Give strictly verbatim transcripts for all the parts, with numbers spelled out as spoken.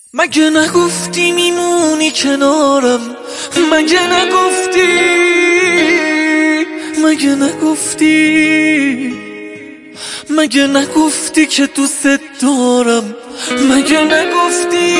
مگه نگفتی میمونی کنارم؟ مگه نگفتی؟ مگه نگفتی؟ مگه نگفتی که دوست دارم؟ مگه نگفتی؟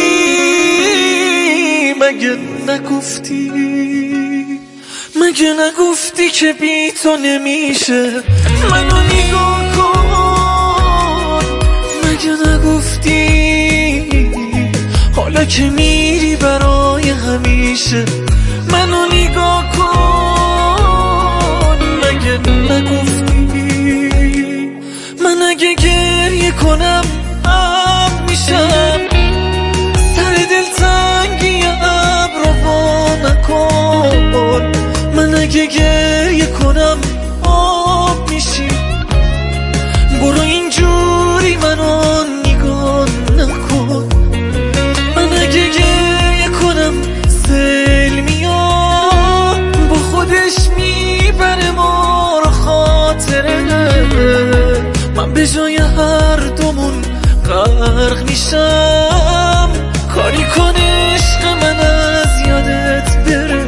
مگه نگفتی؟ مگه نگفتی که بی تو نمیشه؟ منو نگاه کن. مگه نگفتی حالا که میری برای همیشه؟ منو نگاه کن. مگه نگفتی من اگه گریه کنم اب میشم؟ سر دل تنگی ابرو وا نکن. من اگه گریه کنم آب میشی. برو اینجوری منو نگاه نکن. من اگه گریه کنم سیل میاد با خودش میبره ما رو خاطره. من به جای هر دومون غرق میشم. کاری کن عشق من از یادت بره.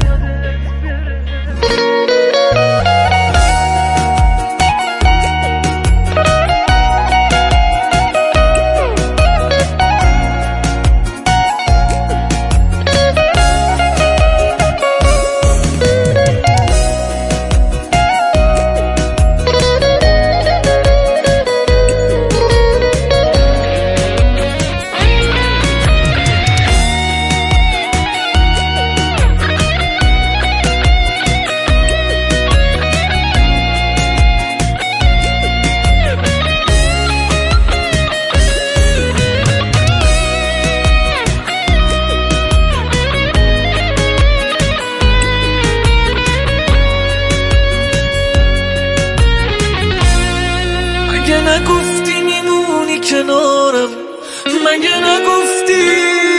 مگه نگفتی میمونی کنارم؟ مگه نگفتی؟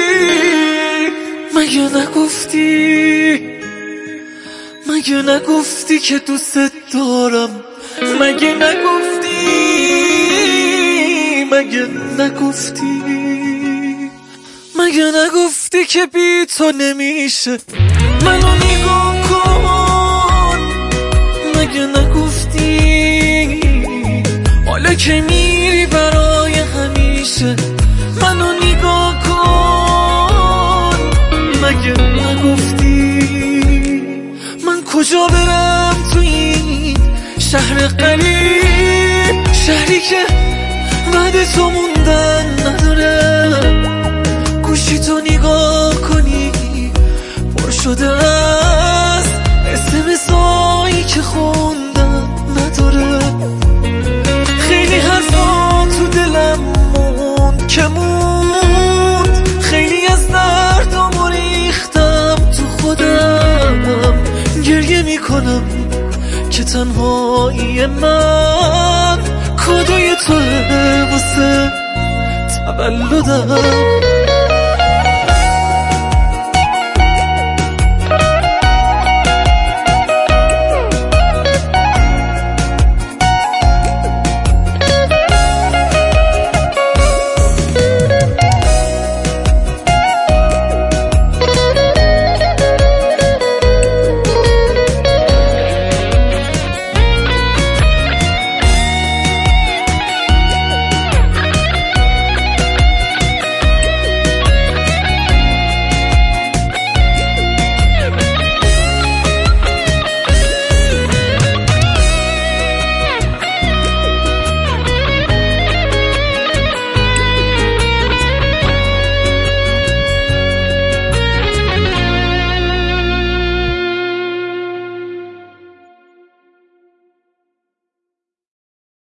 مگه نگفتی؟ مگه نگفتی که دوست دارم؟ مگه نگفتی؟ مگه نگفتی؟ مگه نگفتی که بی تو نمیشه؟ منو نگاه کن. مگه نگفتی حالا که میری برای همیشه؟ منو نگاه کن. مگه نگفتی من کجا برم تو این شهر غریب؟ شهری که بعد تو موندن نداره. گوشی تو نگاه کنی پر شده است اسمسایی که خوندن نداره. خیلی حرفا تو دلم موند که موند. خیلی از دردم ریختم تو خودم. گریه میکنم که تنهایی من کادوی توه واسه تولدم.